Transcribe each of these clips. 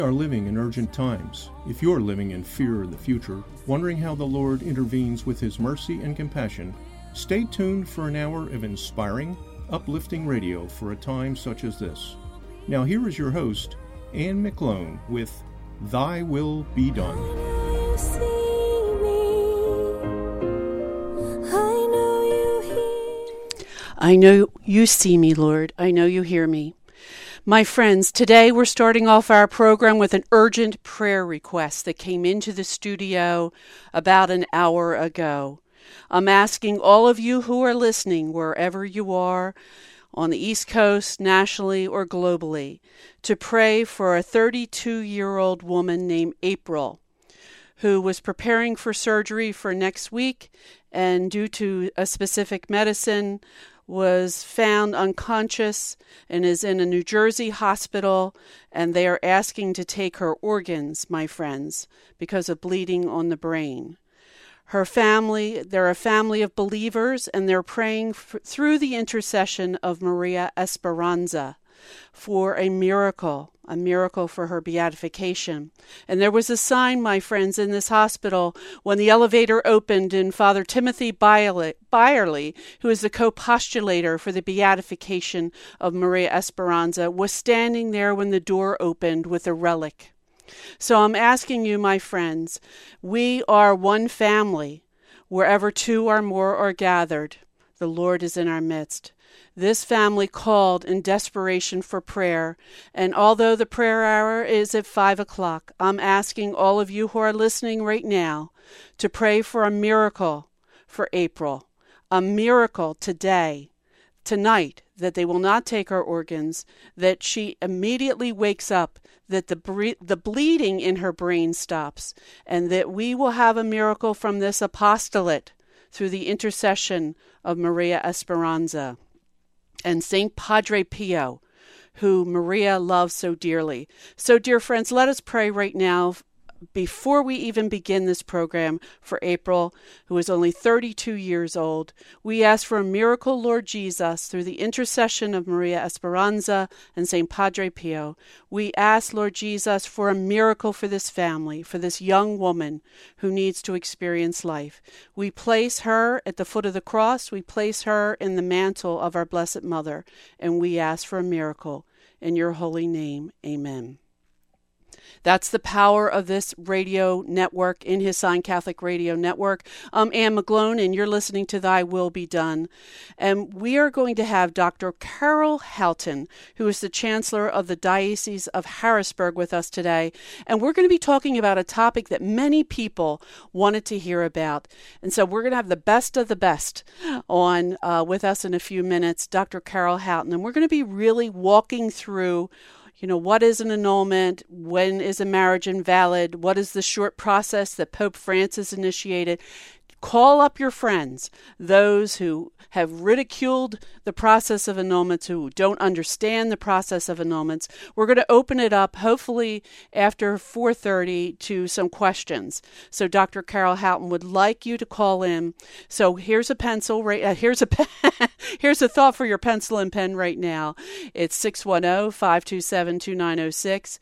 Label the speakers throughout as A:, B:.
A: Are living in urgent times. If you're living in fear of the future, wondering how the Lord intervenes with His mercy and compassion, stay tuned for an hour of inspiring, uplifting radio for a time such as this. Now here is your host, Anne McClone, with Thy Will Be Done.
B: I know you see me, Lord. I know you hear me. My friends, today we're starting off our program with an urgent prayer request that came into the studio about an hour ago. I'm asking all of you who are listening, wherever you are, on the East Coast, nationally, or globally, to pray for a 32-year-old woman named April, who was preparing for surgery for next week, and due to a specific medicine, was found unconscious and is in a New Jersey hospital, and they are asking to take her organs, my friends, because of bleeding on the brain. Her family, they're a family of believers, and they're praying through the intercession of Maria Esperanza for a miracle for her beatification. And there was a sign, my friends, in this hospital when the elevator opened, and Father Timothy Byerly, who is the co-postulator for the beatification of Maria Esperanza, was standing there when the door opened with a relic. So I'm asking you, my friends, we are one family. Wherever two or more are gathered, the Lord is in our midst. This family called in desperation for prayer, and although the prayer hour is at 5 o'clock, I'm asking all of you who are listening right now to pray for a miracle for April, a miracle tonight, that they will not take her organs, that she immediately wakes up, that the bleeding in her brain stops, and that we will have a miracle from this apostolate through the intercession of Maria Esperanza and St. Padre Pio, who Maria loves so dearly. So, dear friends, let us pray right now before we even begin this program for April, who is only 32 years old. We ask for a miracle, Lord Jesus, through the intercession of Maria Esperanza and St. Padre Pio. We ask, Lord Jesus, for a miracle for this family, for this young woman who needs to experience life. We place her at the foot of the cross. We place her in the mantle of our Blessed Mother, and we ask for a miracle. In your holy name, amen. That's the power of this radio network, In His Sign Catholic Radio Network. I'm Anne McClone, and you're listening to Thy Will Be Done. And we are going to have Dr. Carol Houghton, who is the Chancellor of the Diocese of Harrisburg, with us today. And we're going to be talking about a topic that many people wanted to hear about. And so we're going to have the best of the best on with us in a few minutes, Dr. Carol Houghton. And we're going to be really walking through what is an annulment? When is a marriage invalid? What is the short process that Pope Francis initiated? Call up your friends, those who have ridiculed the process of annulments, who don't understand the process of annulments. We're going to open it up, hopefully after 4:30, to some questions. So Dr. Carol Houghton would like you to call in. So here's a pencil, here's a here's a thought for your pencil and pen right now. It's 610-527-2906,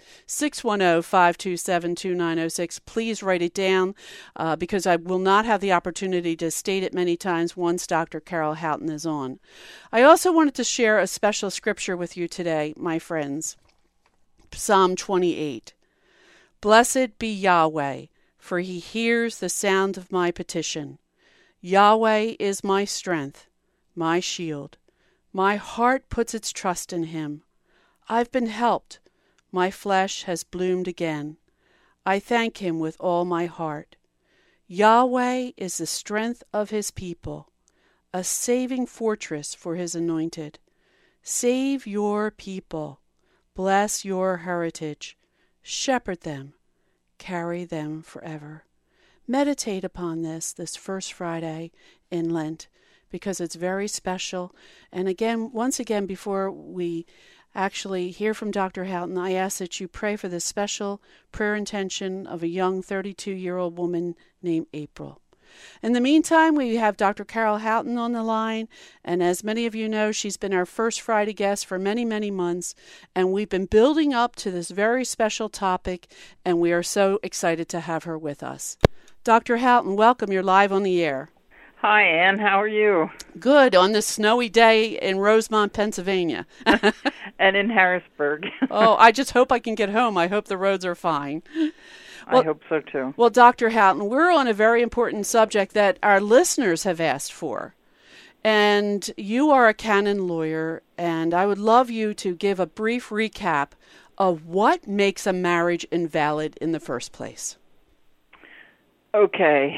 B: 610-527-2906. Please write it down because I will not have the opportunity to state it many times once Dr. Carol Houghton is on. I also wanted to share a special scripture with you today, my friends. Psalm 28. Blessed be Yahweh, for he hears the sound of my petition. Yahweh is my strength, my shield. My heart puts its trust in him. I've been helped. My flesh has bloomed again. I thank him with all my heart. Yahweh is the strength of his people, a saving fortress for his anointed. Save your people, bless your heritage, shepherd them, carry them forever. Meditate upon this first Friday in Lent, because it's very special. And once again, before we actually hear from Dr. Houghton, I ask that you pray for the special prayer intention of a young 32-year-old woman named April. In the meantime, we have Dr. Carol Houghton on the line, and as many of you know, she's been our first Friday guest for many, many months, and we've been building up to this very special topic, and we are so excited to have her with us. Dr. Houghton, welcome. You're live on the air.
C: Hi, Ann. How are you?
B: Good, on this snowy day in Rosemont, Pennsylvania.
C: And in Harrisburg.
B: Oh, I just hope I can get home. I hope the roads are fine.
C: Well, I hope so, too.
B: Well, Dr. Houghton, we're on a very important subject that our listeners have asked for. And you are a canon lawyer, and I would love you to give a brief recap of what makes a marriage invalid in the first place.
C: Okay.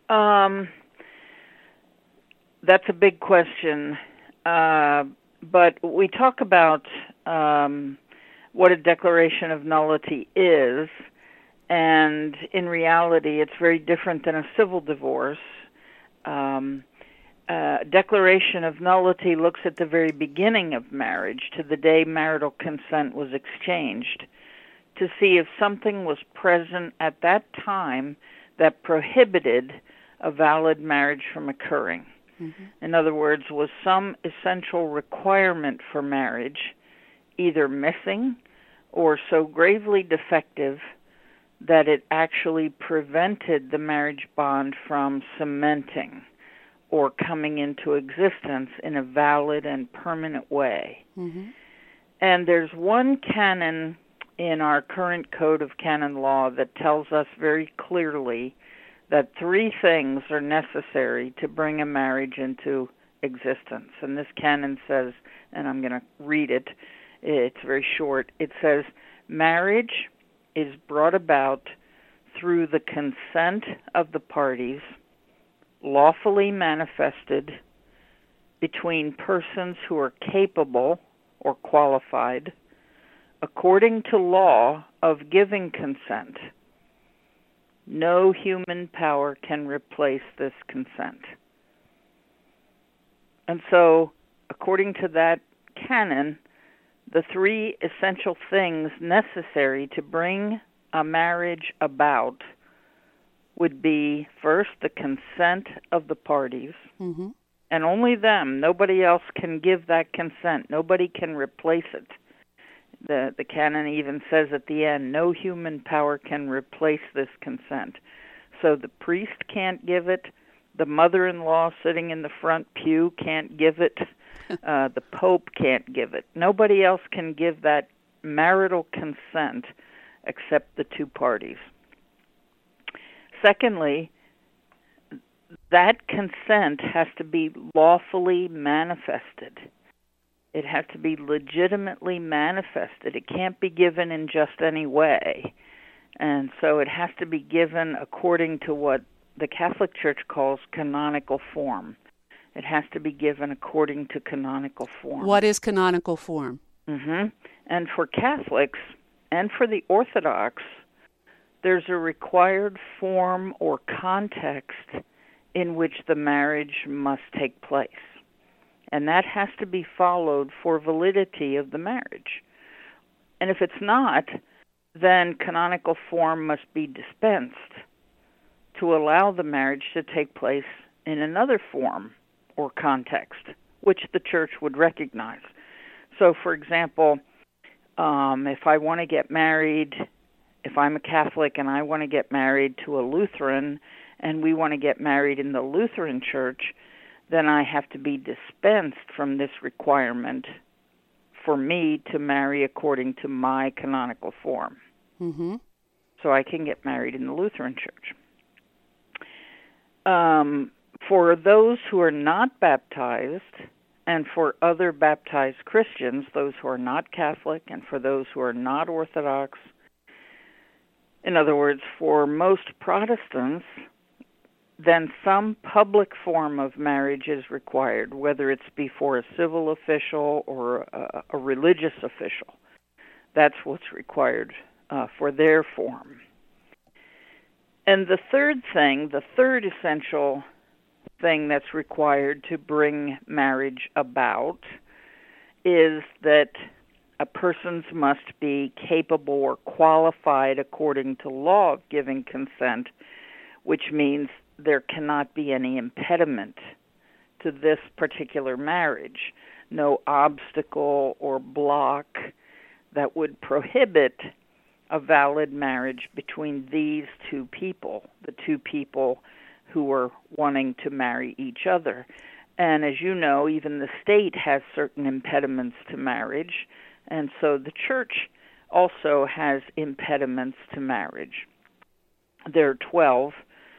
C: That's a big question. But we talk about what a declaration of nullity is, and in reality, it's very different than a civil divorce. Declaration of nullity looks at the very beginning of marriage, to the day marital consent was exchanged, to see if something was present at that time that prohibited a valid marriage from occurring. Mm-hmm. In other words, was some essential requirement for marriage either missing or so gravely defective that it actually prevented the marriage bond from cementing or coming into existence in a valid and permanent way. Mm-hmm. And there's one canon in our current code of canon law that tells us very clearly that three things are necessary to bring a marriage into existence. And this canon says, and I'm going to read it, it's very short, it says, marriage is brought about through the consent of the parties, lawfully manifested between persons who are capable or qualified, according to law, of giving consent. No human power can replace this consent. And so, according to that canon, the three essential things necessary to bring a marriage about would be, first, the consent of the parties, mm-hmm. and only them. Nobody else can give that consent. Nobody can replace it. The canon even says at the end, no human power can replace this consent. So the priest can't give it, the mother-in-law sitting in the front pew can't give it, the Pope can't give it. Nobody else can give that marital consent except the two parties. Secondly, that consent has to be lawfully manifested. It has to be legitimately manifested. It can't be given in just any way. And so it has to be given according to what the Catholic Church calls canonical form. It has to be given according to canonical form.
B: What is canonical form?
C: Mm-hmm. And for Catholics and for the Orthodox, there's a required form or context in which the marriage must take place. And that has to be followed for validity of the marriage. And if it's not, then canonical form must be dispensed to allow the marriage to take place in another form or context, which the Church would recognize. So, for example, if I want to get married, if I'm a Catholic and I want to get married to a Lutheran, and we want to get married in the Lutheran Church, then I have to be dispensed from this requirement for me to marry according to my canonical form. Mm-hmm. So I can get married in the Lutheran Church. For those who are not baptized, and for other baptized Christians, those who are not Catholic, and for those who are not Orthodox, in other words, for most Protestants, then some public form of marriage is required, whether it's before a civil official or a religious official. That's what's required for their form. And the third essential thing that's required to bring marriage about is that a person must be capable or qualified according to law of giving consent, which means there cannot be any impediment to this particular marriage, no obstacle or block that would prohibit a valid marriage between these two people, the two people who are wanting to marry each other. And as you know, even the state has certain impediments to marriage, and so the church also has impediments to marriage. There are 12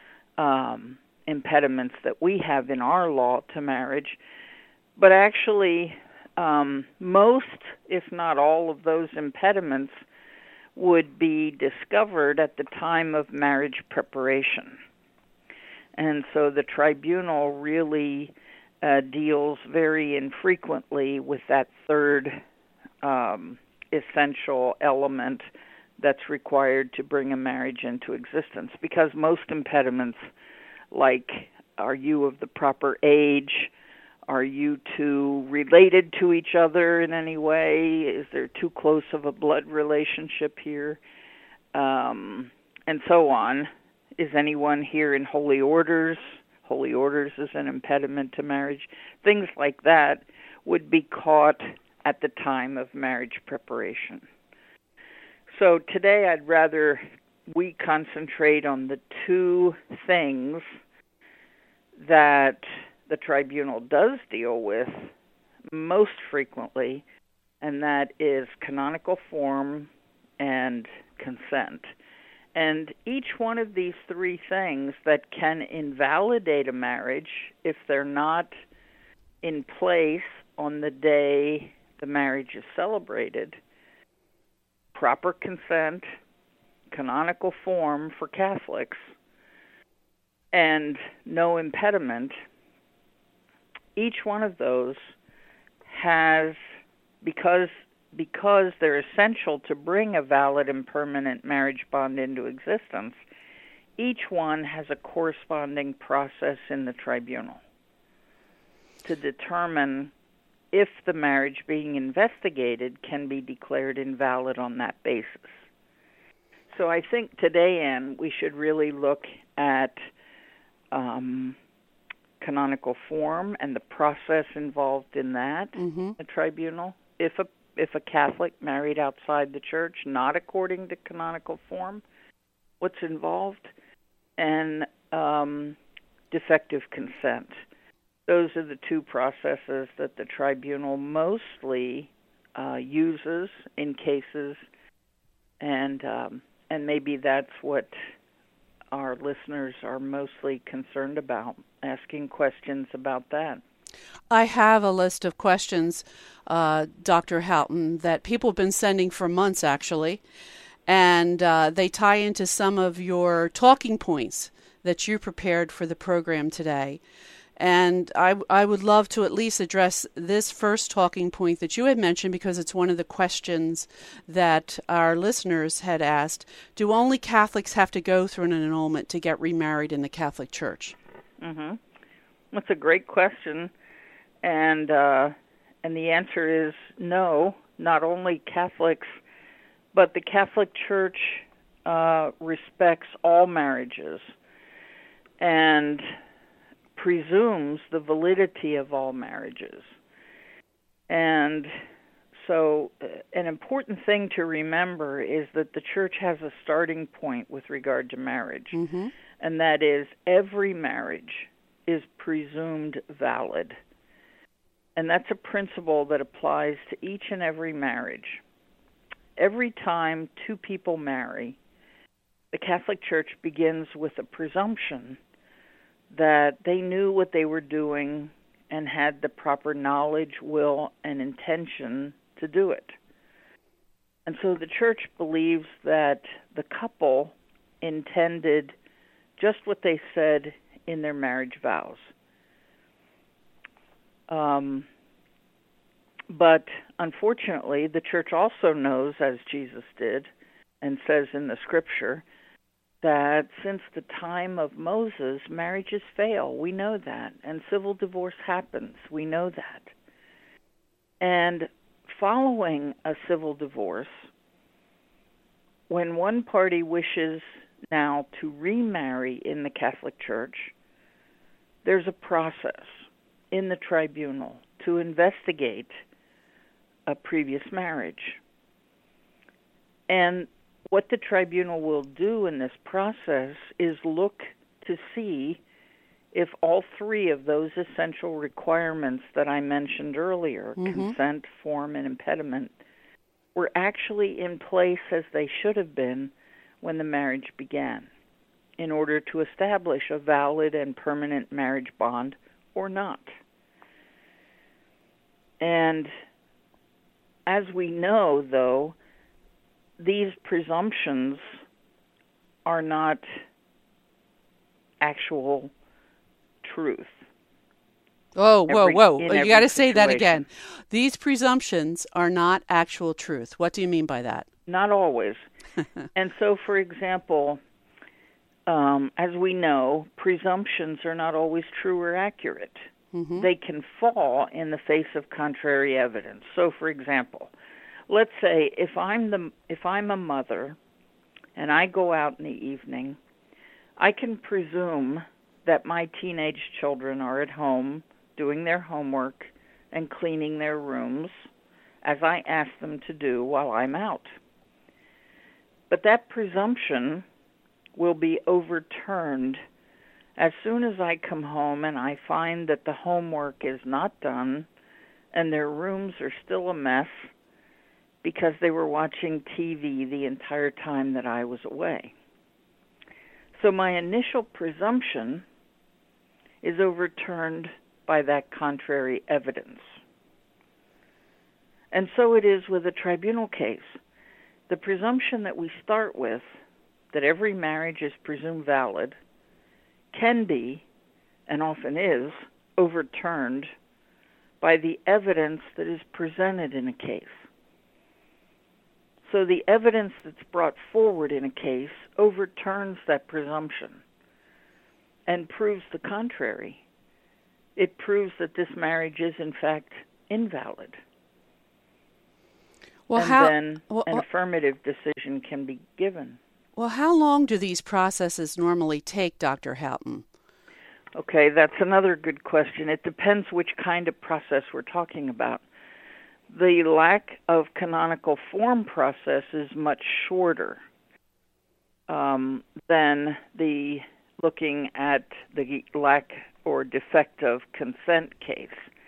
C: impediments that we have in our law to marriage, but actually most, if not all, of those impediments would be discovered at the time of marriage preparation. And so the tribunal really deals very infrequently with that third essential element that's required to bring a marriage into existence, because most impediments, like are you of the proper age, are you two related to each other in any way, is there too close of a blood relationship here, and so on. Is anyone here in holy orders? Holy orders is an impediment to marriage. Things like that would be caught at the time of marriage preparation. So today I'd rather we concentrate on the two things that the tribunal does deal with most frequently, and that is canonical form and consent. And each one of these three things that can invalidate a marriage if they're not in place on the day the marriage is celebrated: proper consent, canonical form for Catholics, and no impediment. Each one of those has, because they're essential to bring a valid and permanent marriage bond into existence, each one has a corresponding process in the tribunal to determine if the marriage being investigated can be declared invalid on that basis. So I think today, Anne, we should really look at canonical form and the process involved in that, the tribunal. If a Catholic married outside the church, not according to canonical form, what's involved, and defective consent. Those are the two processes that the tribunal mostly uses in cases, and maybe that's what our listeners are mostly concerned about, asking questions about that.
B: I have a list of questions, Dr. Houghton, that people have been sending for months, actually, and they tie into some of your talking points that you prepared for the program today. And I would love to at least address this first talking point that you had mentioned, because it's one of the questions that our listeners had asked. Do only Catholics have to go through an annulment to get remarried in the Catholic Church?
C: Mm-hmm. That's a great question. And the answer is no, not only Catholics, but the Catholic Church respects all marriages and presumes the validity of all marriages. And so an important thing to remember is that the Church has a starting point with regard to marriage, and that is every marriage is presumed valid. And that's a principle that applies to each and every marriage. Every time two people marry, the Catholic Church begins with a presumption that they knew what they were doing and had the proper knowledge, will, and intention to do it. And so the Church believes that the couple intended just what they said in their marriage vows. But unfortunately, the Church also knows, as Jesus did, and says in the Scripture, that since the time of Moses, marriages fail. We know that. And civil divorce happens. We know that. And following a civil divorce, when one party wishes now to remarry in the Catholic Church, there's a process in the tribunal to investigate a previous marriage. And what the tribunal will do in this process is look to see if all three of those essential requirements that I mentioned earlier, consent, form, and impediment, were actually in place as they should have been when the marriage began, in order to establish a valid and permanent marriage bond or not. And as we know, though, these presumptions are not actual truth.
B: Whoa. You got to say that again. These presumptions are not actual truth. What do you mean by that?
C: Not always. And so, for example, as we know, presumptions are not always true or accurate. They can fall in the face of contrary evidence. So, for example, let's say if I'm a mother and I go out in the evening, I can presume that my teenage children are at home doing their homework and cleaning their rooms, as I ask them to do while I'm out. But that presumption will be overturned as soon as I come home and I find that the homework is not done and their rooms are still a mess because they were watching TV the entire time that I was away. So my initial presumption is overturned by that contrary evidence. And so it is with a tribunal case. The presumption that we start with, that every marriage is presumed valid, can be, and often is, overturned by the evidence that is presented in a case. So the evidence that's brought forward in a case overturns that presumption and proves the contrary. It proves that this marriage is, in fact, invalid. Then an affirmative decision can be given.
B: Well, how long do these processes normally take, Dr. Houghton?
C: Okay, that's another good question. It depends which kind of process we're talking about. The lack of canonical form process is much shorter than the looking at the lack or defect of consent case.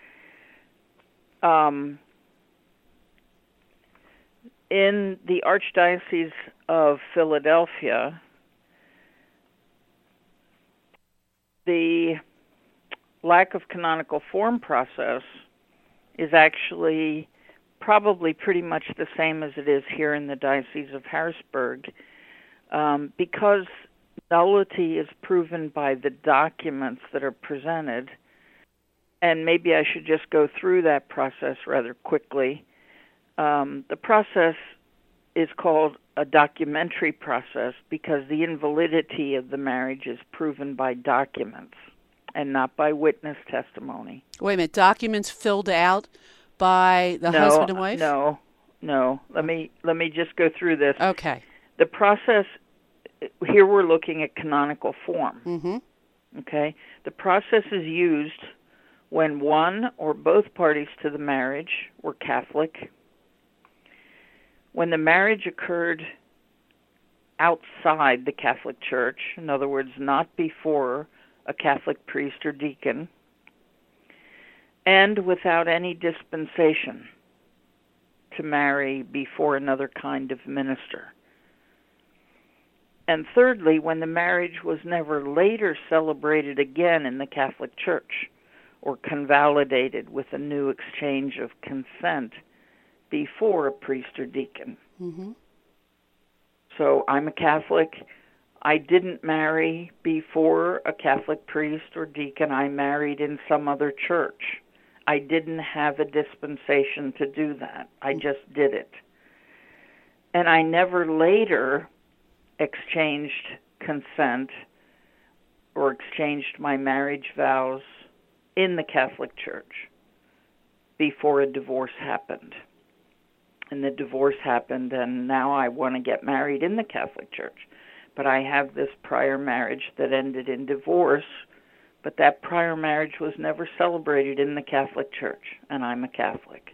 C: In the Archdiocese of Philadelphia, the lack of canonical form process is actually probably pretty much the same as it is here in the Diocese of Harrisburg, because nullity is proven by the documents that are presented. And maybe I should just go through that process rather quickly. The process is called a documentary process because the invalidity of the marriage is proven by documents and not by witness testimony.
B: Wait a minute, documents filled out by the husband and wife?
C: No. Let me just go through this.
B: Okay.
C: The process, here we're looking at canonical form. Okay? The process is used when one or both parties to the marriage were Catholic, when the marriage occurred outside the Catholic Church, in other words, not before a Catholic priest or deacon, and without any dispensation to marry before another kind of minister. And thirdly, when the marriage was never later celebrated again in the Catholic Church or convalidated with a new exchange of consent before a priest or deacon. So I'm a Catholic. I didn't marry before a Catholic priest or deacon. I married in some other church. I didn't have a dispensation to do that. I just did it. And I never later exchanged consent or exchanged my marriage vows in the Catholic Church before a divorce happened. And the divorce happened, and now I want to get married in the Catholic Church. but I have this prior marriage that ended in divorce, but that prior marriage was never celebrated in the Catholic Church, and I'm a Catholic.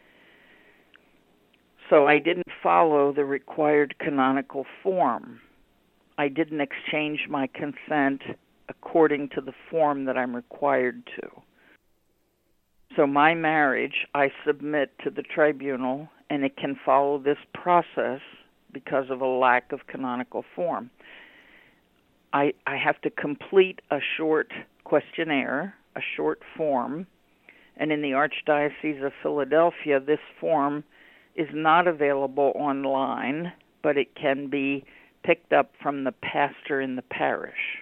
C: So I didn't follow the required canonical form. I didn't exchange my consent according to the form that I'm required to. So my marriage, I submit to the tribunal, and it can follow this process because of a lack of canonical form. I have to complete a short questionnaire, a short form, and in the Archdiocese of Philadelphia, this form is not available online, but it can be picked up from the pastor in the parish.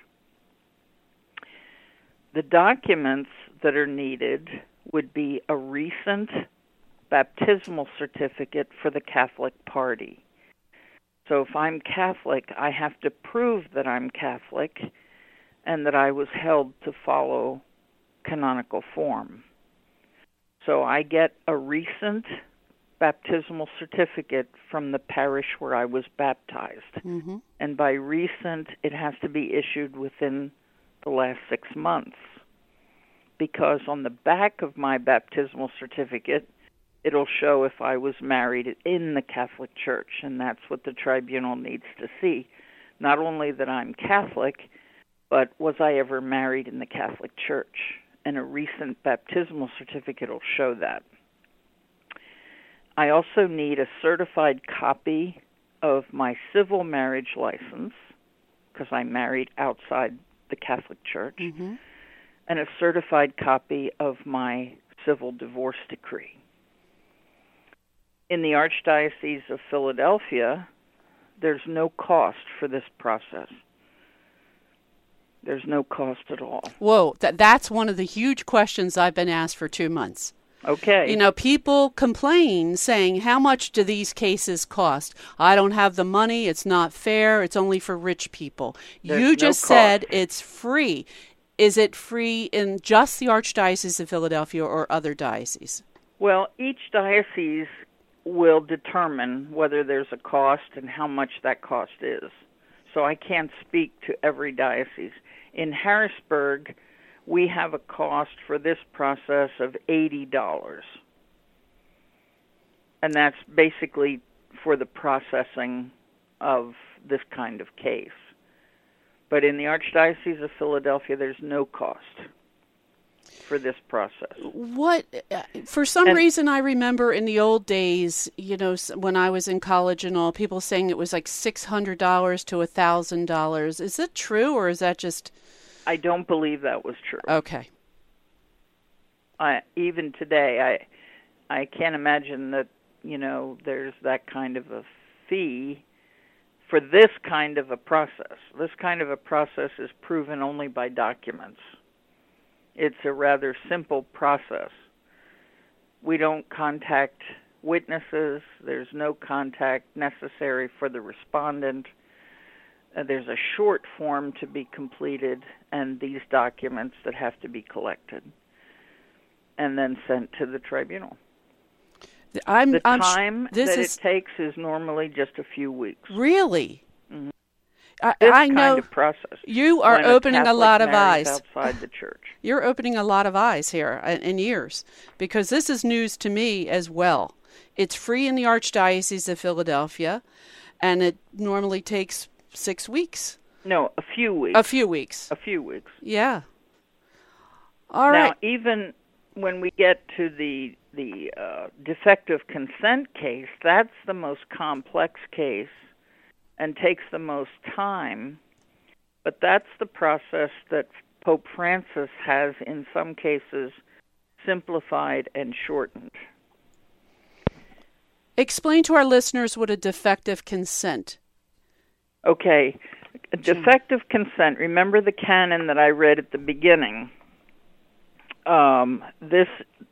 C: The documents that are needed would be a recent baptismal certificate for the Catholic party. So if I'm Catholic, I have to prove that I'm Catholic and that I was held to follow canonical form. So I get a recent baptismal certificate from the parish where I was baptized.
B: Mm-hmm.
C: And by recent, it has to be issued within the last 6 months. Because on the back of my baptismal certificate, it'll show if I was married in the Catholic Church, and that's what the tribunal needs to see. Not only that I'm Catholic, but was I ever married in the Catholic Church? And a recent baptismal certificate will show that. I also need a certified copy of my civil marriage license, because I'm married outside the Catholic Church,
B: Mm-hmm.
C: and a certified copy of my civil divorce decree. In the Archdiocese of Philadelphia, there's no cost for this process. There's no cost at all.
B: Whoa, that's one of the huge questions I've been asked for 2 months.
C: Okay.
B: You know, people complain saying, how much do these cases cost? I don't have the money. It's not fair. It's only for rich people.
C: There's
B: You
C: no
B: just
C: cost.
B: said it's free. Is it free in just the Archdiocese of Philadelphia or other dioceses?
C: Well, each diocese will determine whether there's a cost and how much that cost is. So I can't speak to every diocese. In Harrisburg, we have a cost for this process of $80. And that's basically for the processing of this kind of case. But in the Archdiocese of Philadelphia, there's no cost for this process.
B: What, for some reason, I remember in the old days, you know, when I was in college and all, people saying it was like $600 to $1,000. Is that true, or is that just...
C: I don't believe that was true.
B: Okay.
C: Even today, I can't imagine that, you know, there's that kind of a fee for this kind of a process. This kind of a process is proven only by documents. It's a rather simple process. We don't contact witnesses. There's no contact necessary for the respondent. There's a short form to be completed and these documents that have to be collected and then sent to the tribunal. The time it takes is normally just a few weeks.
B: Really?
C: Mm-hmm.
B: I know
C: kind of process.
B: You are opening a lot of eyes
C: outside the church.
B: You're opening a lot of eyes here and ears, because this is news to me as well. It's free in the Archdiocese of Philadelphia, and it normally takes 6 weeks.
C: No, a few weeks.
B: A few weeks.
C: A few weeks.
B: Yeah. All right.
C: Now, even when we get to the defective consent case, that's the most complex case and takes the most time. But that's the process that Pope Francis has, in some cases, simplified and shortened.
B: Explain to our listeners what a defective consent.
C: Okay. A defective consent, remember the canon that I read at the beginning. This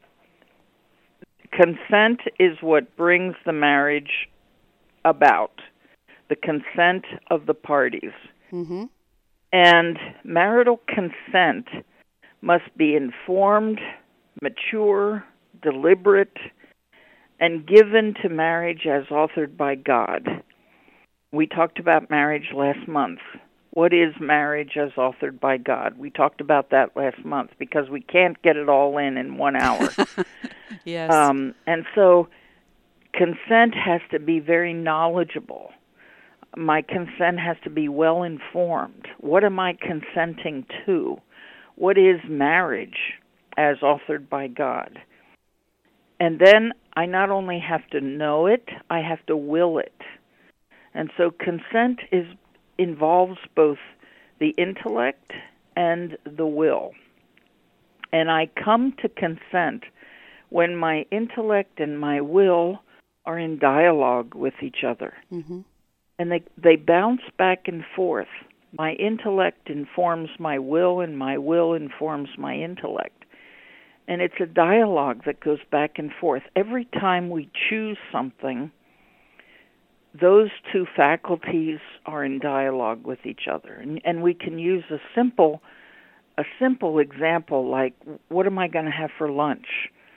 C: consent is what brings the marriage about, the consent of the parties.
B: Mm-hmm.
C: And marital consent must be informed, mature, deliberate, and given to marriage as authored by God. We talked about marriage last month. What is marriage as authored by God? We talked about that last month because we can't get it all in 1 hour.
B: Yes.
C: And so consent has to be very knowledgeable. My consent has to be well informed. What am I consenting to? What is marriage as authored by God? And then I not only have to know it, I have to will it. And so consent involves both the intellect and the will. And I come to consent when my intellect and my will are in dialogue with each other. Mm-hmm. And they bounce back and forth. My intellect informs my will, and my will informs my intellect. And it's a dialogue that goes back and forth. Every time we choose something, those two faculties are in dialogue with each other. And we can use a simple example like, what am I going to have for lunch?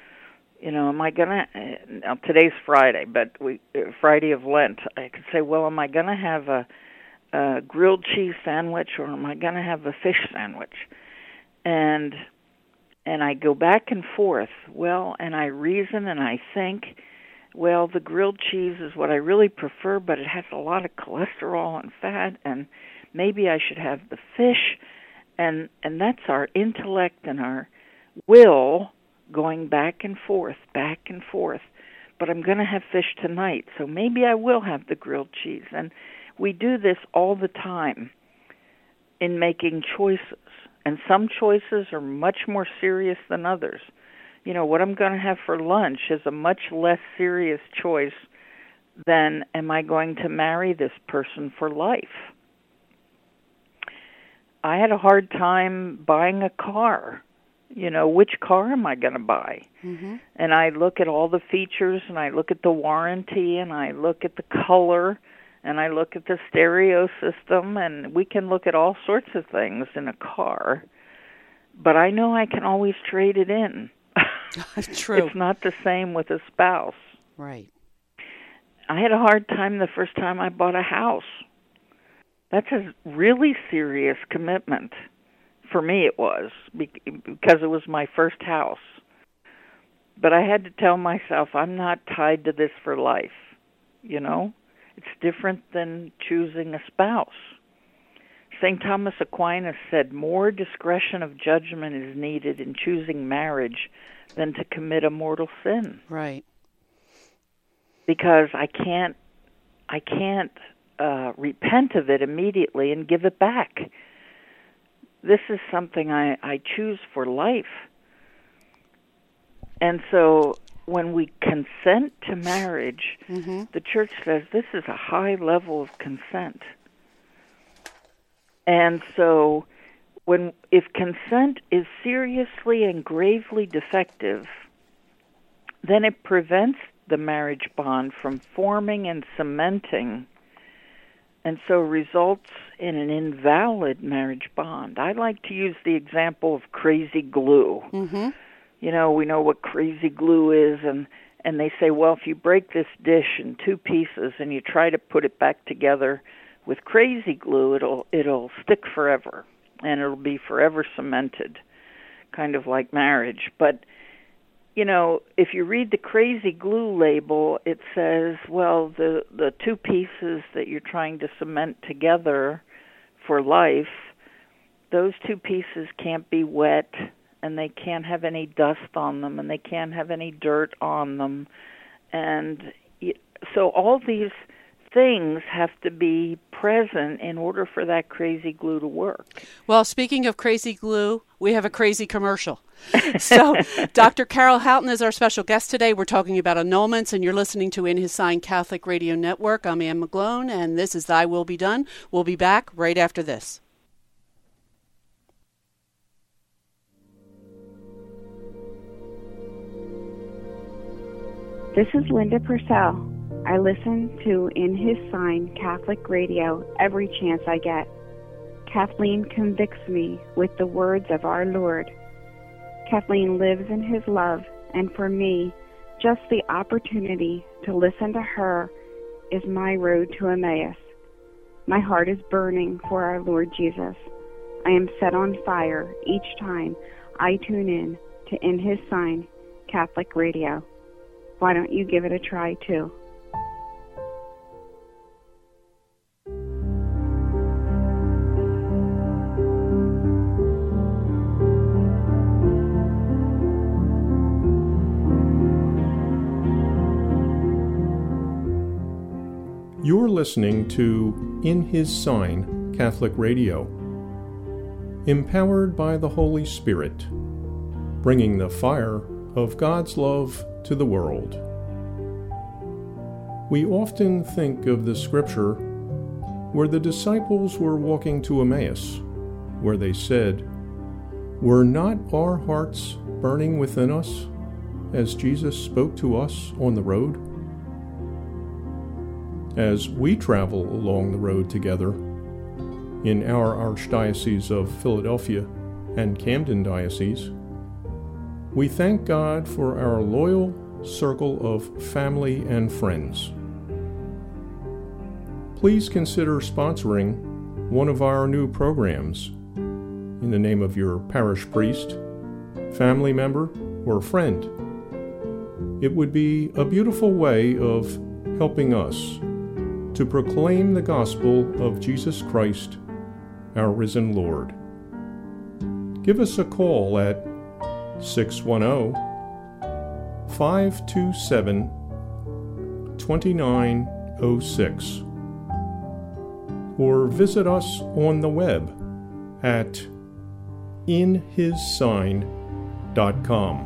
C: Am I going to, now today's Friday, but Friday of Lent, I could say, well, am I going to have a grilled cheese sandwich or am I going to have a fish sandwich? And I go back and forth, and I reason and I think, well, the grilled cheese is what I really prefer, but it has a lot of cholesterol and fat, and maybe I should have the fish. And that's our intellect and our will going back and forth. But I'm going to have fish tonight, so maybe I will have the grilled cheese. And we do this all the time in making choices. And some choices are much more serious than others. What I'm going to have for lunch is a much less serious choice than am I going to marry this person for life. I had a hard time buying a car. Which car am I going to buy? Mm-hmm. And I look at all the features, and I look at the warranty, and I look at the color, and I look at the stereo system, and we can look at all sorts of things in a car. But I know I can always trade it in.
B: True.
C: It's not the same with a spouse.
B: Right.
C: I had a hard time the first time I bought a house. That's a really serious commitment. For me it was, because it was my first house. But I had to tell myself, I'm not tied to this for life. It's different than choosing a spouse. St. Thomas Aquinas said, more discretion of judgment is needed in choosing marriage than to commit a mortal sin.
B: Right.
C: Because I can't repent of it immediately and give it back. This is something I choose for life. And so when we consent to marriage, mm-hmm. the Church says this is a high level of consent. And so if consent is seriously and gravely defective, then it prevents the marriage bond from forming and cementing, and so results in an invalid marriage bond. I like to use the example of crazy glue. Mm-hmm. We know what crazy glue is, and they say, well, if you break this dish in two pieces and you try to put it back together with crazy glue, it'll stick forever, and it'll be forever cemented, kind of like marriage. But, if you read the crazy glue label, it says, well, the two pieces that you're trying to cement together for life, those two pieces can't be wet, and they can't have any dust on them, and they can't have any dirt on them. And so all these things have to be present in order for that crazy glue to work.
B: Well, speaking of crazy glue, we have a crazy commercial. So Dr. Carol Houghton is our special guest today. We're talking about annulments, and you're listening to In His Sign Catholic Radio Network. I'm Ann McGlone, and this is Thy Will Be Done. We'll be back right after this.
D: This is Linda Purcell. I listen to In His Sign Catholic Radio every chance I get. Kathleen convicts me with the words of our Lord. Kathleen lives in His love, and for me, just the opportunity to listen to her is my road to Emmaus. My heart is burning for our Lord Jesus. I am set on fire each time I tune in His Sign Catholic Radio. Why don't you give it a try too?
A: You're listening to In His Sign Catholic Radio, empowered by the Holy Spirit, bringing the fire of God's love to the world. We often think of the scripture where the disciples were walking to Emmaus, where they said, "Were not our hearts burning within us as Jesus spoke to us on the road?" As we travel along the road together in our Archdiocese of Philadelphia and Camden Diocese, we thank God for our loyal circle of family and friends. Please consider sponsoring one of our new programs in the name of your parish priest, family member, or friend. It would be a beautiful way of helping us to proclaim the gospel of Jesus Christ, our risen Lord. Give us a call at 610-527-2906 or visit us on the web at inhissign.com.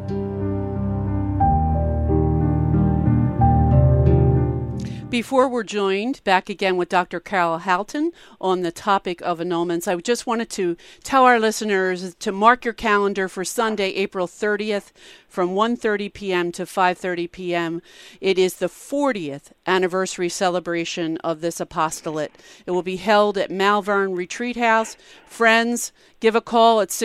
B: Before we're joined back again with Dr. Carol Halton on the topic of annulments, I just wanted to tell our listeners to mark your calendar for Sunday, April 30th from 1:30 p.m. to 5:30 p.m. It is the 40th anniversary celebration of this apostolate. It will be held at Malvern Retreat House. Friends, give a call at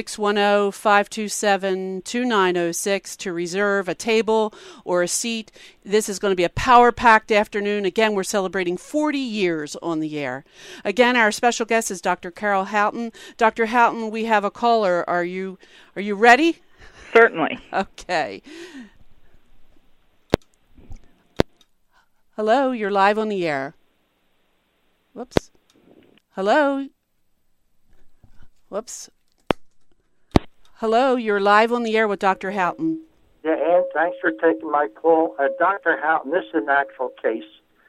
B: 610-527-2906 to reserve a table or a seat. This is going to be a power-packed afternoon. Again, we're celebrating 40 years on the air. Again, our special guest is Dr. Carol Halton. Dr. Halton, we have a caller. Are you ready?
C: Certainly.
B: Okay. Hello, you're live on the air. Whoops. Hello. Whoops. Hello, you're live on the air with Dr. Halton.
E: Yeah, Ann, thanks for taking my call. Dr. Halton, this is an actual case.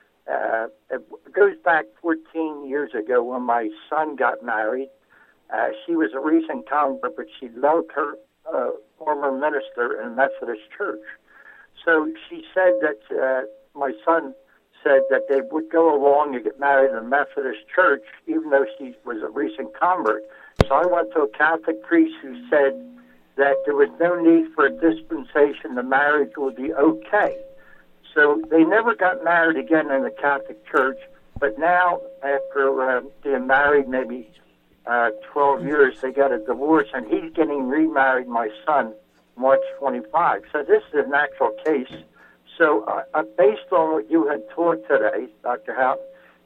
E: It goes back 14 years ago when my son got married. She was a recent convert, but she loved her former minister in Methodist Church. So she said that my son said that they would go along and get married in a Methodist church, even though she was a recent convert. So I went to a Catholic priest who said that there was no need for a dispensation, the marriage would be okay. So they never got married again in the Catholic Church, but now, after being married maybe 12 years, they got a divorce, and he's getting remarried, my son, March 25. So this is an actual case. So based on what you had taught today, Dr. Houghton,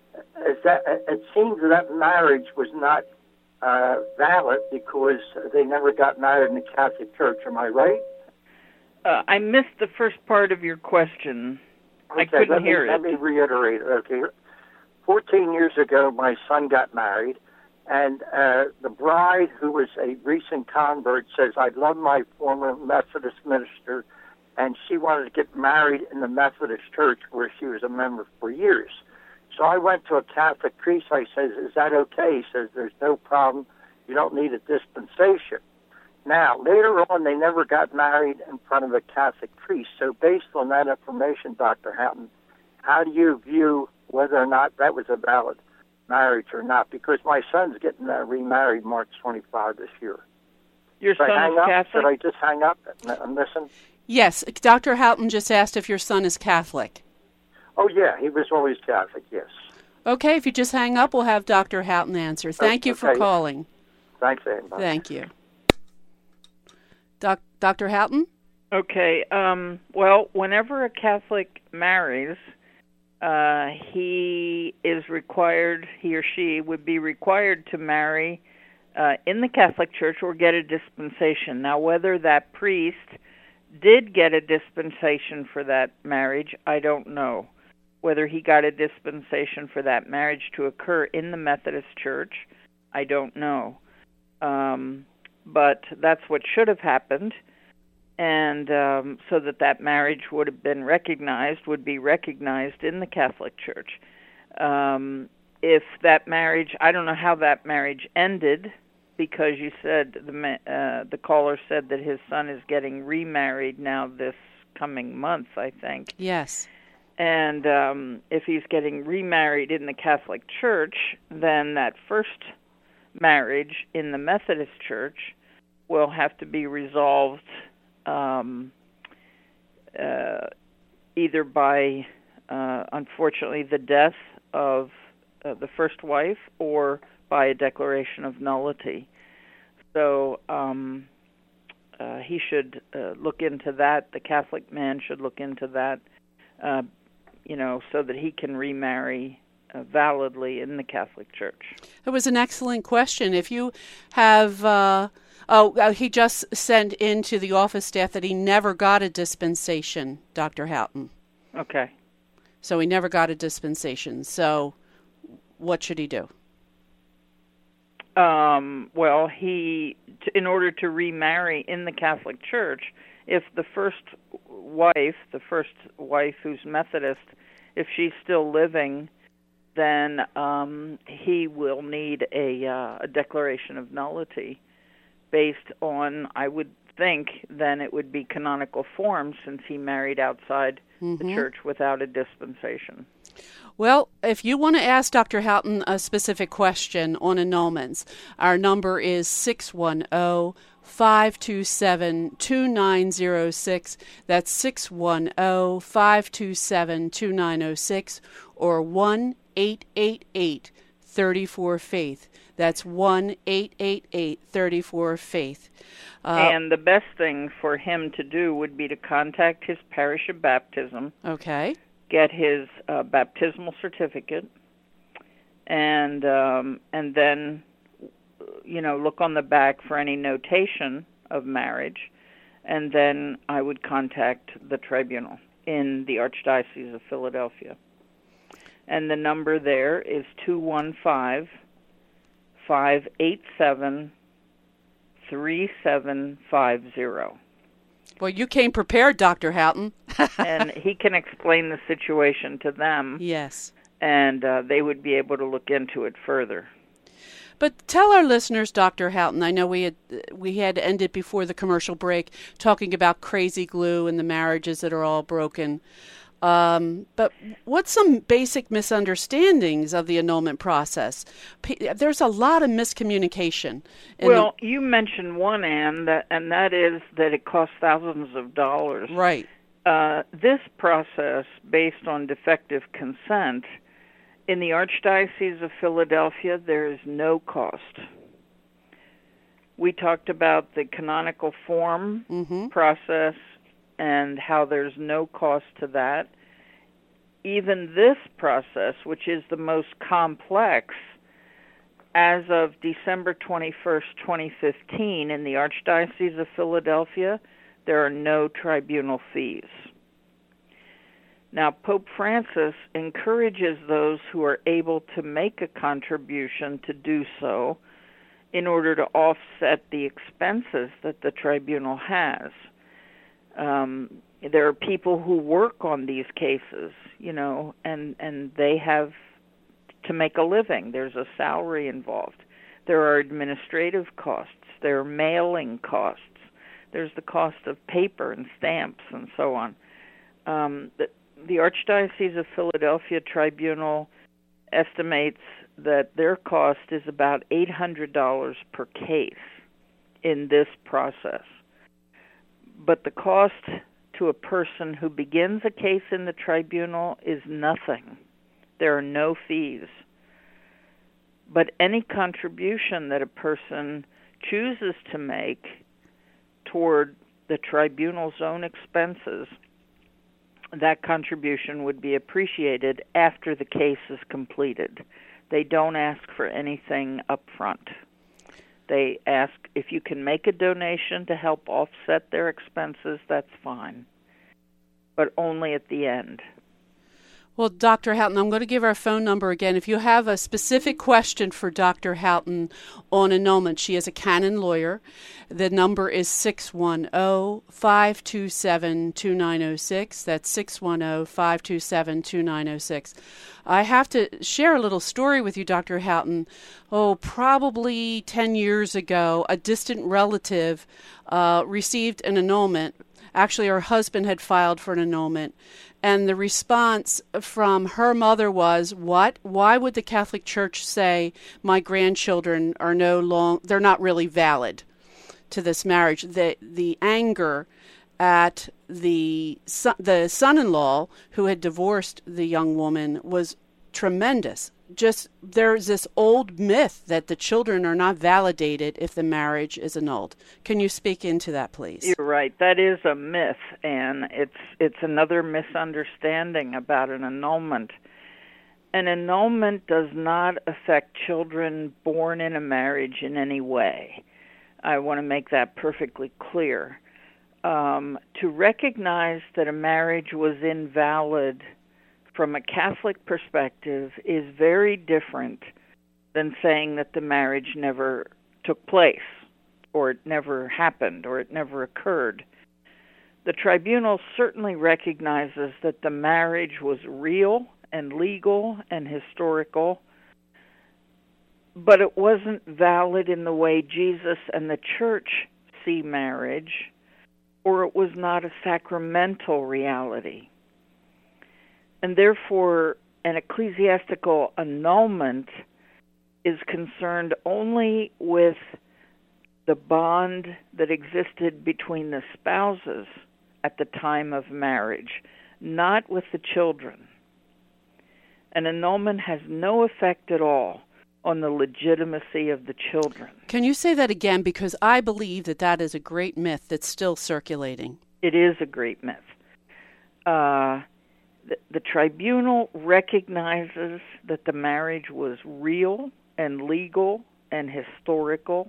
E: it seems that marriage was not valid because they never got married in the Catholic Church. Am I right?
C: I missed the first part of your question.
E: Okay,
C: I couldn't hear it.
E: Let me reiterate it. Okay. 14 years ago, my son got married, and the bride, who was a recent convert, says, I love my former Methodist minister, and she wanted to get married in the Methodist Church where she was a member for years. So I went to a Catholic priest. I said, is that okay? He says, there's no problem. You don't need a dispensation. Now, later on, they never got married in front of a Catholic priest. So based on that information, Dr. Houghton, how do you view whether or not that was a valid marriage or not? Because my son's getting remarried March 25 this year.
C: Your son is Catholic?
E: Should I just hang up and listen?
B: Yes, Dr. Houghton just asked if your son is Catholic.
E: Oh, yeah, he was always Catholic, yes.
B: Okay, if you just hang up, we'll have Dr. Houghton answer. Thank you for calling.
E: Thanks, Ann. Bye.
B: Thank you. Dr. Houghton?
C: Okay, well, whenever a Catholic marries, he or she would be required to marry in the Catholic Church or get a dispensation. Now, whether that priest did get a dispensation for that marriage, I don't know. Whether he got a dispensation for that marriage to occur in the Methodist Church, I don't know. But that's what should have happened, and so that marriage would be recognized in the Catholic Church. If that marriage, I don't know how that marriage ended, because you said the caller said that his son is getting remarried now this coming month, I think.
B: Yes.
C: And if he's getting remarried in the Catholic Church, then that first marriage in the Methodist Church will have to be resolved either by, unfortunately, the death of the first wife or by a declaration of nullity. So he should look into that. The Catholic man should look into that, so that he can remarry validly in the Catholic Church.
B: It was an excellent question. If you have, he just sent into the office staff that he never got a dispensation, Dr. Houghton.
C: Okay.
B: So he never got a dispensation. So what should he do?
C: Well, in order to remarry in the Catholic Church, if the first wife who's Methodist, if she's still living, then he will need a declaration of nullity based on, I would think, then it would be canonical form, since he married outside the church without a dispensation.
B: Well, if you want to ask Dr. Houghton a specific question on annulments, our number is 610-527-2906. That's 610-527-2906, or 1-888-34-FAITH. That's 1-888-34-FAITH.
C: And the best thing for him to do would be to contact his parish of baptism.
B: Okay.
C: Get his baptismal certificate, and then, look on the back for any notation of marriage, and then I would contact the tribunal in the Archdiocese of Philadelphia. And the number there is 215-587-3750.
B: Well, you came prepared, Dr. Houghton.
C: And he can explain the situation to them.
B: Yes.
C: And they would be able to look into it further.
B: But tell our listeners, Dr. Houghton, I know we had ended before the commercial break talking about crazy glue and the marriages that are all broken. But what's some basic misunderstandings of the annulment process? There's a lot of miscommunication.
C: Well, you mentioned one, Anne, and that is that it costs thousands of dollars.
B: Right.
C: This process, based on defective consent, in the Archdiocese of Philadelphia, there is no cost. We talked about the canonical form process and how there's no cost to that. Even this process, which is the most complex, as of December 21st, 2015, in the Archdiocese of Philadelphia, there are no tribunal fees. Now, Pope Francis encourages those who are able to make a contribution to do so in order to offset the expenses that the tribunal has. There are people who work on these cases, and they have to make a living. There's a salary involved. There are administrative costs. There are mailing costs. There's the cost of paper and stamps and so on. The Archdiocese of Philadelphia Tribunal estimates that their cost is about $800 per case in this process. But the cost to a person who begins a case in the tribunal is nothing. There are no fees. But any contribution that a person chooses to make toward the tribunal's own expenses that contribution would be appreciated after the case is completed. They don't ask for anything up front. They ask if you can make a donation to help offset their expenses, that's fine, but only at the end.
B: Well, Dr. Houghton, I'm going to give our phone number again. If you have a specific question for Dr. Houghton on annulment, she is a canon lawyer. The number is 610-527-2906. That's 610-527-2906. I have to share a little story with you, Dr. Houghton. Probably 10 years ago, a distant relative received an annulment. Actually, her husband had filed for an annulment. And the response from her mother was, "What? Why would the Catholic Church say my grandchildren are they're not really valid to this marriage?" The anger at the son-in-law who had divorced the young woman was tremendous. Just there's this old myth that the children are not validated if the marriage is annulled. Can you speak into that, please?
C: You're right. That is a myth, and it's another misunderstanding about an annulment. An annulment does not affect children born in a marriage in any way. I want to make that perfectly clear. To recognize that a marriage was invalid from a Catholic perspective is very different than saying that the marriage never took place, or it never happened, or it never occurred. The tribunal certainly recognizes that the marriage was real and legal and historical, but it wasn't valid in the way Jesus and the Church see marriage, or it was not a sacramental reality. And therefore, an ecclesiastical annulment is concerned only with the bond that existed between the spouses at the time of marriage, not with the children. An annulment has no effect at all on the legitimacy of the children.
B: Can you say that again? Because I believe that is a great myth that's still circulating.
C: It is a great myth. The tribunal recognizes that the marriage was real and legal and historical,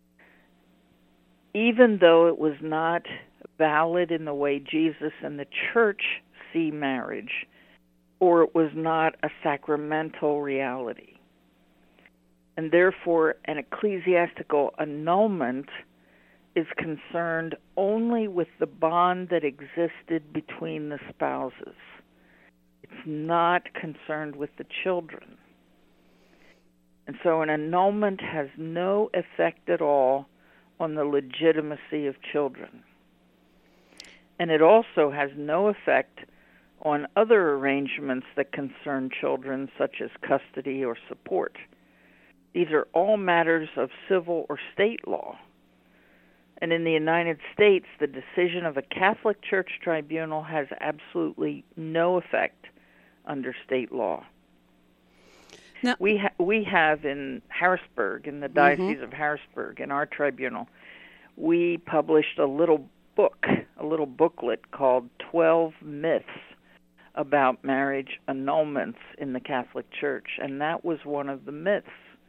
C: even though it was not valid in the way Jesus and the Church see marriage, or it was not a sacramental reality. And therefore, an ecclesiastical annulment is concerned only with the bond that existed between the spouses. It's not concerned with the children. And so an annulment has no effect at all on the legitimacy of children. And it also has no effect on other arrangements that concern children, such as custody or support. These are all matters of civil or state law. And in the United States, the decision of a Catholic Church tribunal has absolutely no effect under state law.
B: Now,
C: we have in Harrisburg, in the Diocese of Harrisburg, in our tribunal, we published a little booklet called 12 Myths about Marriage Annulments in the Catholic Church. And that was one of the myths,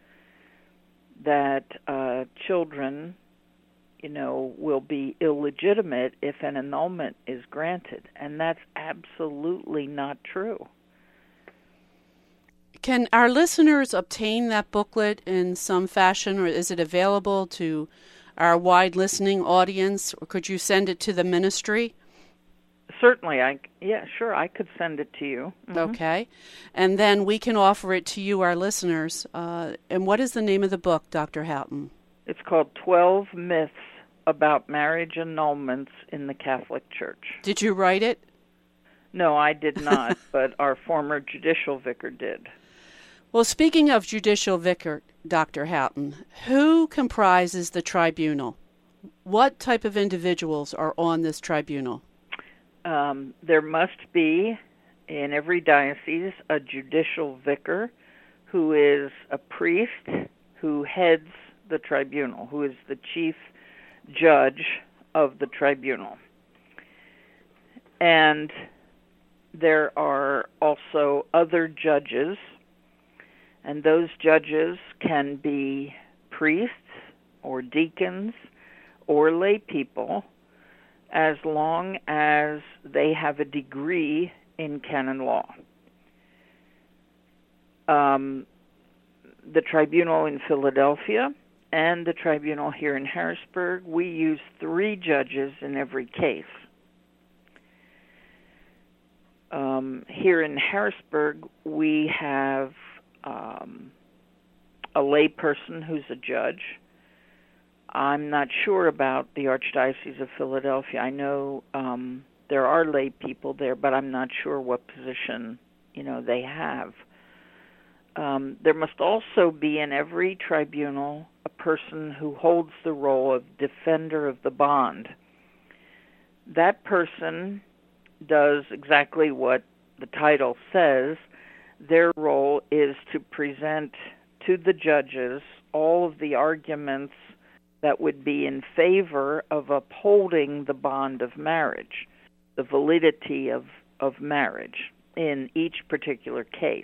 C: that children, will be illegitimate if an annulment is granted. And that's absolutely not true.
B: Can our listeners obtain that booklet in some fashion, or is it available to our wide listening audience, or could you send it to the ministry?
C: Certainly, I could send it to you. Mm-hmm.
B: Okay. And then we can offer it to you, our listeners. And what is the name of the book, Dr. Houghton?
C: It's called 12 Myths about Marriage Annulments in the Catholic Church.
B: Did you write it?
C: No, I did not, but our former judicial vicar did.
B: Well, speaking of judicial vicar, Dr. Houghton, who comprises the tribunal? What type of individuals are on this tribunal?
C: There must be, in every diocese, a judicial vicar who is a priest who heads the tribunal, who is the chief judge of the tribunal. And there are also other judges, and those judges can be priests or deacons or lay people, as long as they have a degree in canon law. The tribunal in Philadelphia and the tribunal here in Harrisburg, we use 3 judges in every case. Here in Harrisburg, we have a lay person who's a judge. I'm not sure about the Archdiocese of Philadelphia. I know there are lay people there, but I'm not sure what position, they have. There must also be in every tribunal a person who holds the role of defender of the bond. That person does exactly what the title says. Their role is to present to the judges all of the arguments that would be in favor of upholding the bond of marriage, the validity of marriage in each particular case.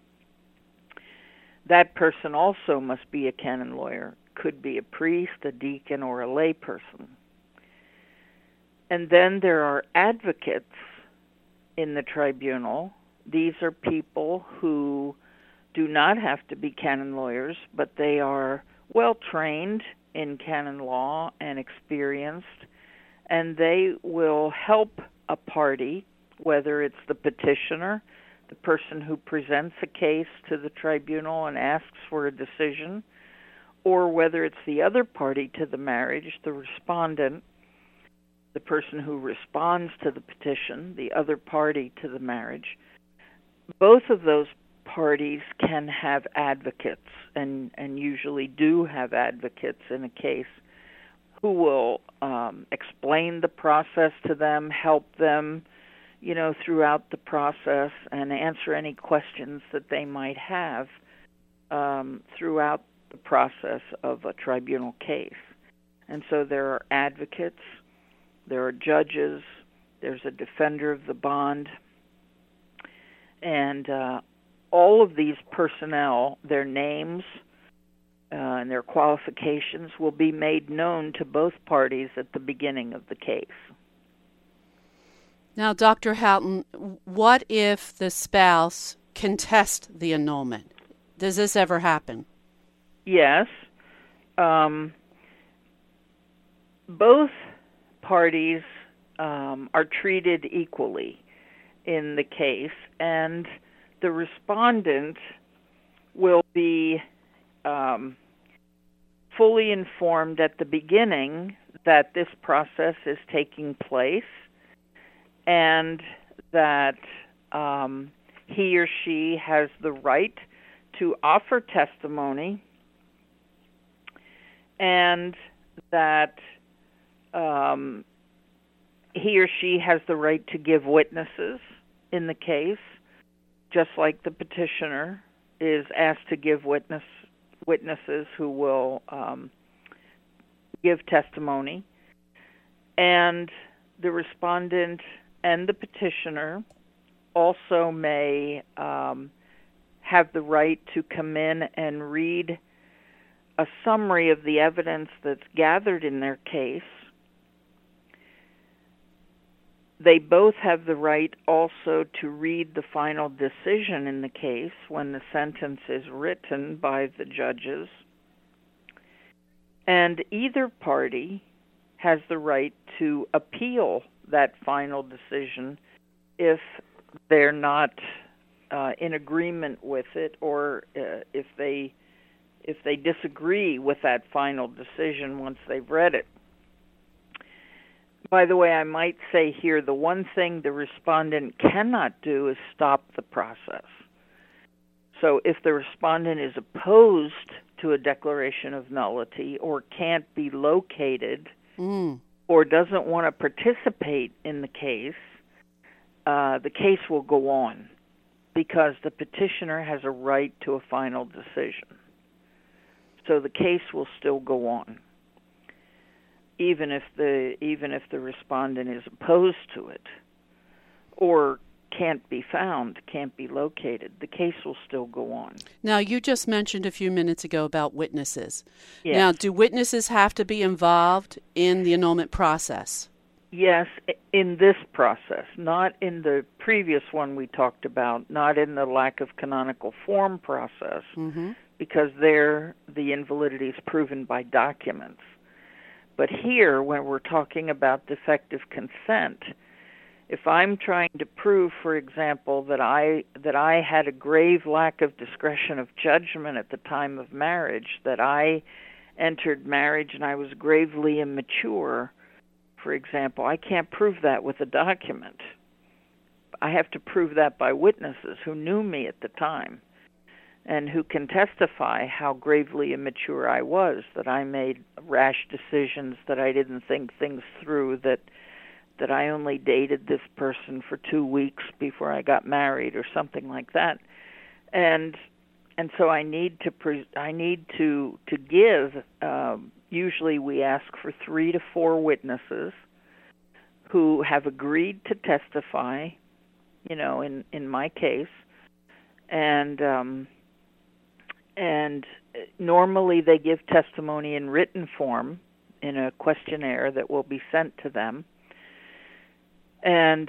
C: That person also must be a canon lawyer, could be a priest, a deacon, or a lay person. And then there are advocates in the tribunal. These are people who do not have to be canon lawyers, but they are well trained in canon law and experienced, and they will help a party, whether it's the petitioner, the person who presents a case to the tribunal and asks for a decision, or whether it's the other party to the marriage, the respondent, the person who responds to the petition, the other party to the marriage. Both of those parties can have advocates, and usually do have advocates in a case, who will explain the process to them, help them, throughout the process, and answer any questions that they might have throughout the process of a tribunal case. And so there are advocates, there are judges, there's a defender of the bond, and all of these personnel, their names and their qualifications will be made known to both parties at the beginning of the case.
B: Now, Dr. Houghton, what if the spouse contests the annulment? Does this ever happen?
C: Yes. Both parties are treated equally in the case, and the respondent will be fully informed at the beginning that this process is taking place, and that he or she has the right to offer testimony, and that he or she has the right to give witnesses in the case, just like the petitioner is asked to give witnesses who will give testimony. And the respondent and the petitioner also may have the right to come in and read a summary of the evidence that's gathered in their case. They both have the right also to read the final decision in the case when the sentence is written by the judges. And either party has the right to appeal that final decision if they're not in agreement with it, or if they disagree with that final decision once they've read it. By the way, I might say here, the one thing the respondent cannot do is stop the process. So if the respondent is opposed to a declaration of nullity, or can't be located, or doesn't want to participate in the case will go on, because the petitioner has a right to a final decision. So the case will still go on, even if the respondent is opposed to it, or can't be found, can't be located, the case will still go on.
B: Now, you just mentioned a few minutes ago about witnesses.
C: Yes.
B: Now, do witnesses have to be involved in the annulment process?
C: Yes, in this process, not in the previous one we talked about, not in the lack of canonical form process, because there the invalidity is proven by documents. But here, when we're talking about defective consent, if I'm trying to prove, for example, that I had a grave lack of discretion of judgment at the time of marriage, that I entered marriage and I was gravely immature, for example, I can't prove that with a document. I have to prove that by witnesses who knew me at the time and who can testify how gravely immature I was, that I made rash decisions, that I didn't think things through, that I only dated this person for 2 weeks before I got married or something like that. And so I need to give. Usually we ask for 3 to 4 witnesses who have agreed to testify, in my case, and normally they give testimony in written form in a questionnaire that will be sent to them, and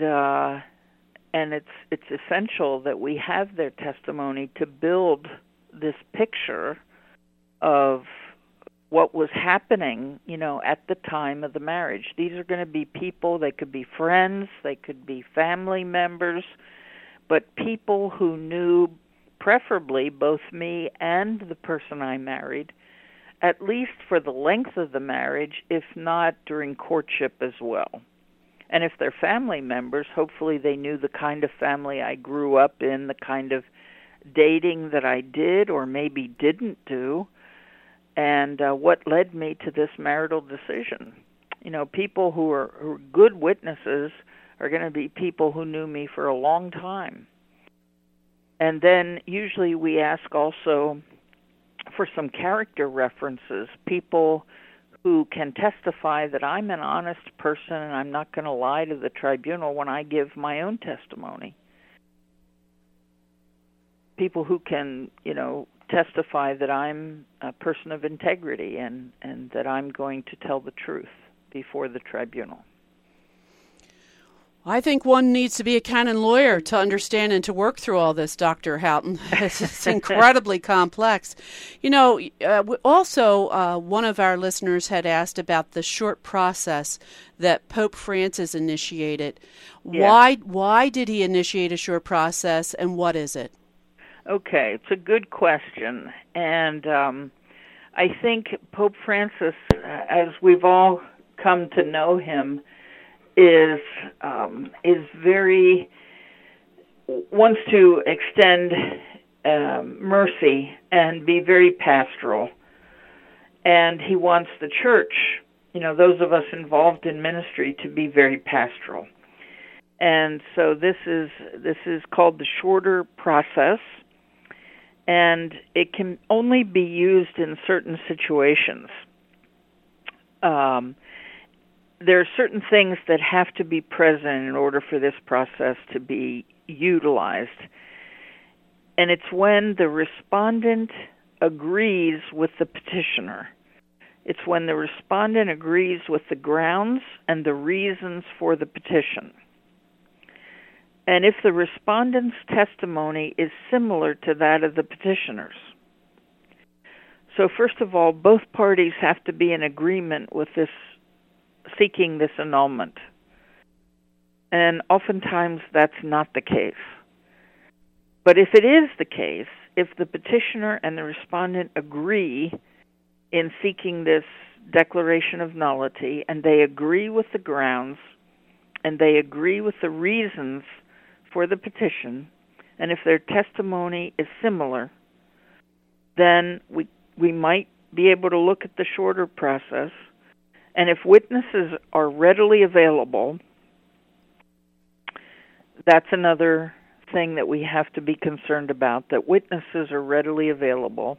C: it's essential that we have their testimony to build this picture of what was happening, at the time of the marriage. These are going to be people, they could be friends, they could be family members, but people who knew preferably both me and the person I married, at least for the length of the marriage, if not during courtship as well. And if they're family members, hopefully they knew the kind of family I grew up in, the kind of dating that I did or maybe didn't do, and what led me to this marital decision. People who are good witnesses are going to be people who knew me for a long time. And then usually we ask also for some character references, people who can testify that I'm an honest person and I'm not going to lie to the tribunal when I give my own testimony. People who can, testify that I'm a person of integrity and that I'm going to tell the truth before the tribunal.
B: I think one needs to be a canon lawyer to understand and to work through all this, Dr. Houghton. It's incredibly complex. Also, one of our listeners had asked about the short process that Pope Francis initiated. Yeah. Why did he initiate a short process, and what is it?
C: Okay, it's a good question. And I think Pope Francis, as we've all come to know him, is very wants to extend mercy and be very pastoral, and he wants the church, those of us involved in ministry, to be very pastoral. And so this is called the shorter process, and it can only be used in certain situations. There are certain things that have to be present in order for this process to be utilized. And it's when the respondent agrees with the petitioner. It's when the respondent agrees with the grounds and the reasons for the petition. And if the respondent's testimony is similar to that of the petitioner's. So first of all, both parties have to be in agreement with this, seeking this annulment. And oftentimes that's not the case. But if it is the case, if the petitioner and the respondent agree in seeking this declaration of nullity, and they agree with the grounds, and they agree with the reasons for the petition, and if their testimony is similar, then we might be able to look at the shorter process. And if witnesses are readily available, that's another thing that we have to be concerned about, that witnesses are readily available.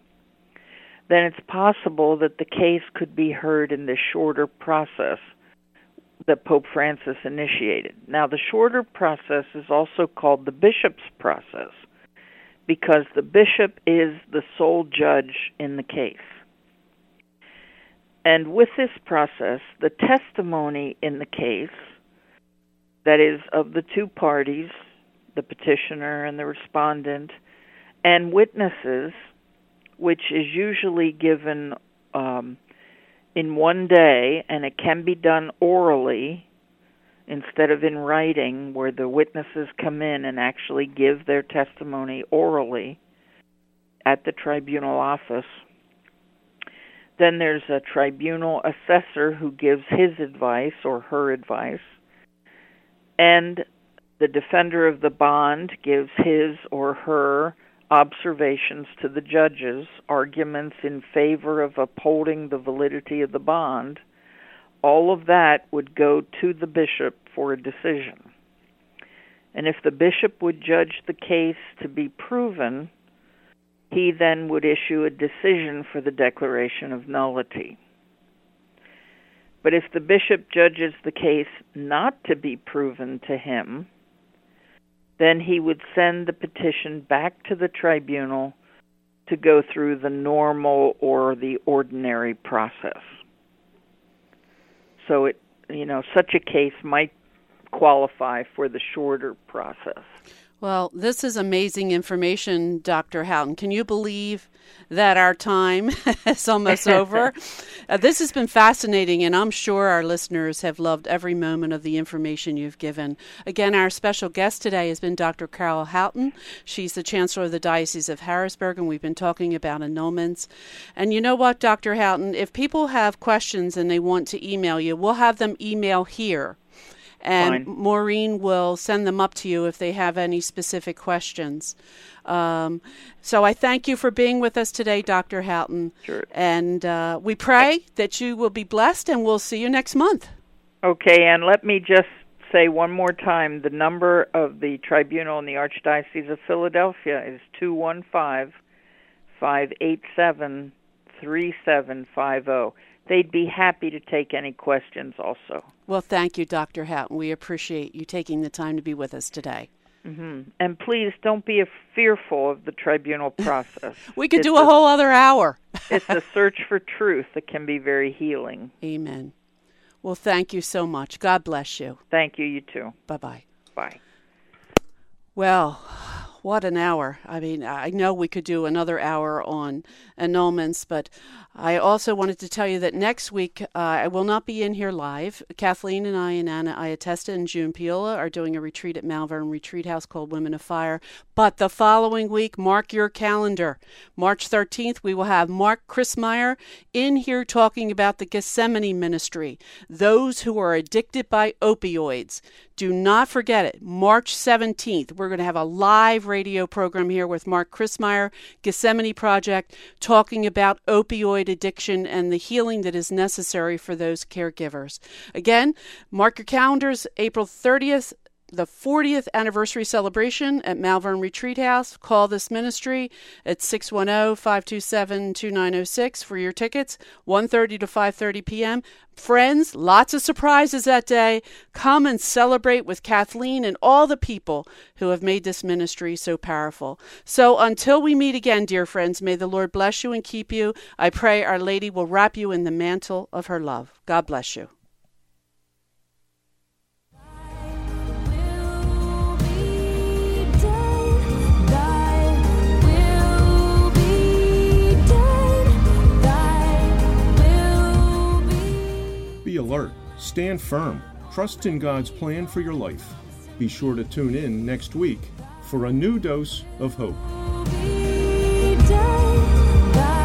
C: Then it's possible that the case could be heard in this shorter process that Pope Francis initiated. Now, the shorter process is also called the bishop's process because the bishop is the sole judge in the case. And with this process, the testimony in the case, that is, of the two parties, the petitioner and the respondent, and witnesses, which is usually given in one day, and it can be done orally instead of in writing, where the witnesses come in and actually give their testimony orally at the tribunal office. Then there's a tribunal assessor who gives his advice or her advice, and the defender of the bond gives his or her observations to the judges, arguments in favor of upholding the validity of the bond. All of that would go to the bishop for a decision. And if the bishop would judge the case to be proven, he then would issue a decision for the declaration of nullity. But if the bishop judges the case not to be proven to him, then he would send the petition back to the tribunal to go through the normal or the ordinary process. So such a case might qualify for the shorter process.
B: Well, this is amazing information, Dr. Houghton. Can you believe that our time is almost over? This has been fascinating, and I'm sure our listeners have loved every moment of the information you've given. Again, our special guest today has been Dr. Carol Houghton. She's the Chancellor of the Diocese of Harrisburg, and we've been talking about annulments. And you know what, Dr. Houghton, if people have questions and they want to email you, we'll have them email here. And
C: Fine.
B: Maureen will send them up to you if they have any specific questions. So I thank you for being with us today, Dr. Houghton.
C: Sure.
B: And we pray that you will be blessed, and we'll see you next month.
C: Okay, and let me just say one more time, the number of the tribunal in the Archdiocese of Philadelphia is 215-587-3750. They'd be happy to take any questions also.
B: Well, thank you, Dr. Houghton. We appreciate you taking the time to be with us today.
C: Mm-hmm. And please don't be fearful of the tribunal process.
B: We could do a whole other hour.
C: It's a search for truth that can be very healing.
B: Amen. Well, thank you so much. God bless you.
C: Thank you, you too.
B: Bye-bye.
C: Bye.
B: Well, what an hour. I mean, I know we could do another hour on annulments, but I also wanted to tell you that next week I will not be in here live. Kathleen and I and Anna Iatesta and June Piola are doing a retreat at Malvern Retreat House called Women of Fire. But the following week, mark your calendar. March 13th, we will have Mark Christmeyer in here talking about the Gethsemane Ministry, those who are addicted by opioids. Do not forget it. March 17th, we're going to have a live radio program here with Mark Christmeyer, Gethsemane Project, talking about opioid addiction and the healing that is necessary for those caregivers. Again, mark your calendars, April 30th, the 40th anniversary celebration at Malvern Retreat House. Call this ministry at 610-527-2906 for your tickets, 1:30 to 5:30 p.m. Friends, lots of surprises that day. Come and celebrate with Kathleen and all the people who have made this ministry so powerful. So until we meet again, dear friends, may the Lord bless you and keep you. I pray Our Lady will wrap you in the mantle of her love. God bless you.
A: Be alert, stand firm, trust in God's plan for your life. Be sure to tune in next week for a new dose of hope.